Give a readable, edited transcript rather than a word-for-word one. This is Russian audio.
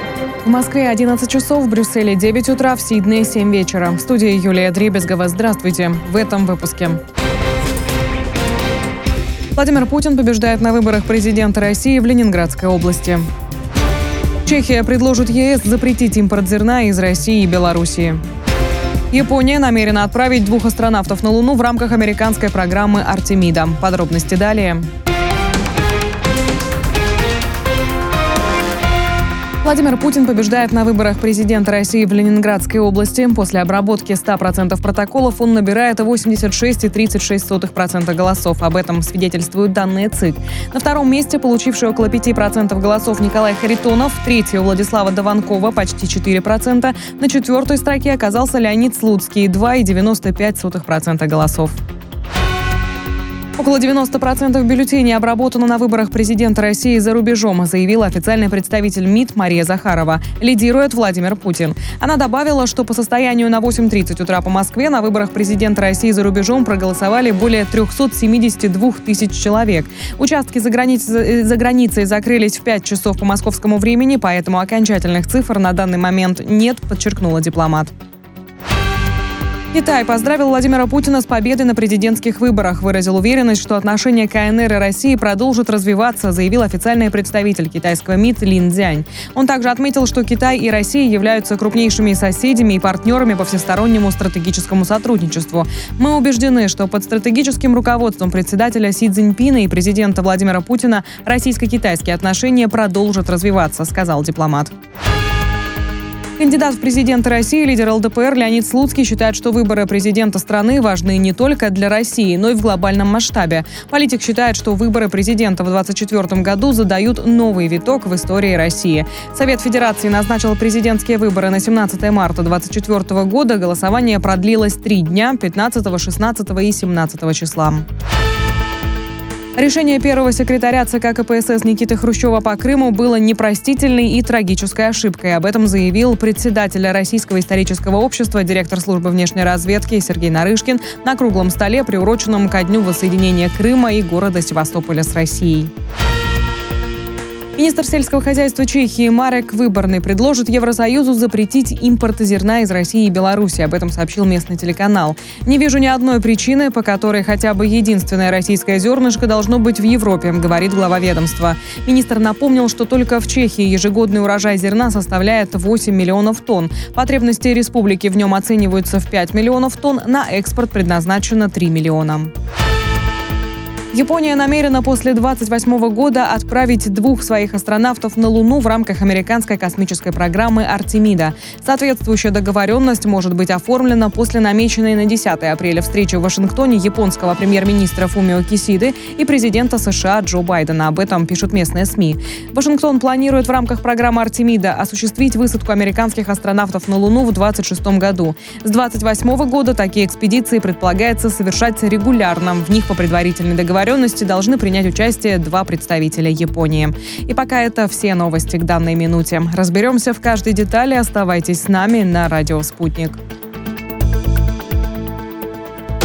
В Москве 11 часов, в Брюсселе 9 утра, в Сиднее 7 вечера. В студии Юлия Дребезгова. Здравствуйте. В этом выпуске. Владимир Путин побеждает на выборах президента России в Ленинградской области. Чехия предложит ЕС запретить импорт зерна из России и Белоруссии. Япония намерена отправить 2 астронавтов на Луну в рамках американской программы «Артемида». Подробности далее. Владимир Путин побеждает на выборах президента России в Ленинградской области. После обработки 100% протоколов он набирает 86,36% голосов. Об этом свидетельствуют данные ЦИК. На втором месте, получивший около 5% голосов, Николай Харитонов. Третий у Владислава Дованкова, почти 4%. На четвертой строке оказался Леонид Слуцкий, 2,95% голосов. Около 90% бюллетеней обработано на выборах президента России за рубежом, заявила официальный представитель МИД Мария Захарова. Лидирует Владимир Путин. Она добавила, что по состоянию на 8:30 утра по Москве на выборах президента России за рубежом проголосовали более 372 тысяч человек. Участки за границей закрылись в 5 часов по московскому времени, поэтому окончательных цифр на данный момент нет, подчеркнула дипломат. Китай поздравил Владимира Путина с победой на президентских выборах. Выразил уверенность, что отношения КНР и России продолжат развиваться, заявил официальный представитель китайского МИД Лин Цзянь. Он также отметил, что Китай и Россия являются крупнейшими соседями и партнерами по всестороннему стратегическому сотрудничеству. Мы убеждены, что под стратегическим руководством председателя Си Цзиньпина и президента Владимира Путина российско-китайские отношения продолжат развиваться, сказал дипломат. Кандидат в президенты России, лидер ЛДПР Леонид Слуцкий считает, что выборы президента страны важны не только для России, но и в глобальном масштабе. Политик считает, что выборы президента в 2024 году задают новый виток в истории России. Совет Федерации назначил президентские выборы на 17 марта 2024 года. Голосование продлилось 3 дня – 15, 16 и 17 числа. Решение первого секретаря ЦК КПСС Никиты Хрущева по Крыму было непростительной и трагической ошибкой. Об этом заявил председатель Российского исторического общества, директор службы внешней разведки Сергей Нарышкин на круглом столе, приуроченном ко дню воссоединения Крыма и города Севастополя с Россией. Министр сельского хозяйства Чехии Марек Выборный предложит Евросоюзу запретить импорт зерна из России и Беларуси. Об этом сообщил местный телеканал. «Не вижу ни одной причины, по которой хотя бы единственное российское зернышко должно быть в Европе», говорит глава ведомства. Министр напомнил, что только в Чехии ежегодный урожай зерна составляет 8 миллионов тонн. Потребности республики в нем оцениваются в 5 миллионов тонн, на экспорт предназначено 3 миллиона. Япония намерена после 2028 года отправить 2 своих астронавтов на Луну в рамках американской космической программы «Артемида». Соответствующая договоренность может быть оформлена после намеченной на 10 апреля встречи в Вашингтоне японского премьер-министра Фумио Кисиды и президента США Джо Байдена. Об этом пишут местные СМИ. Вашингтон планирует в рамках программы «Артемида» осуществить высадку американских астронавтов на Луну в 2026 году. С 2028 года такие экспедиции предполагается совершать регулярно. В них по предварительной договоренности должны принять участие 2 представителя Японии. И пока это все новости к данной минуте. Разберемся в каждой детали. Оставайтесь с нами на радио «Спутник».